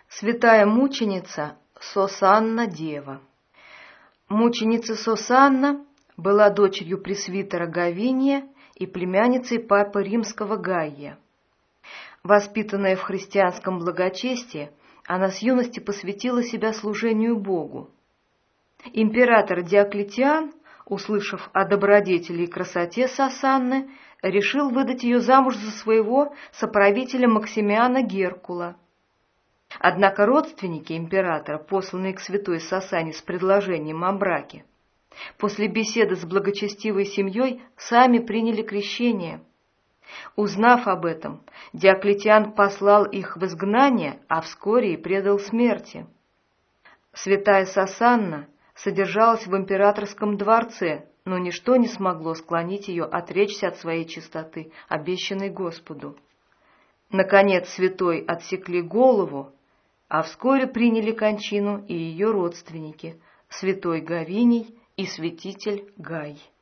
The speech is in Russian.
Святая мученица Сосанна Дева. Мученица Сосанна была дочерью пресвитера Гавиния и племянницей папы римского Гайя. Воспитанная в христианском благочестии, она с юности посвятила себя служению Богу. Император Диоклетиан, услышав о добродетели и красоте Сосанны, решил выдать ее замуж за своего соправителя Максимиана Геркула. Однако родственники императора, посланные к святой Сосанне с предложением о браке, после беседы с благочестивой семьей сами приняли крещение. Узнав об этом, Диоклетиан послал их в изгнание, а вскоре и предал смерти. Святая Сосанна содержалась в императорском дворце, но ничто не смогло склонить ее отречься от своей чистоты, обещанной Господу. Наконец святой отсекли голову, а вскоре приняли кончину и ее родственники, святой Гавиний и святитель Гай.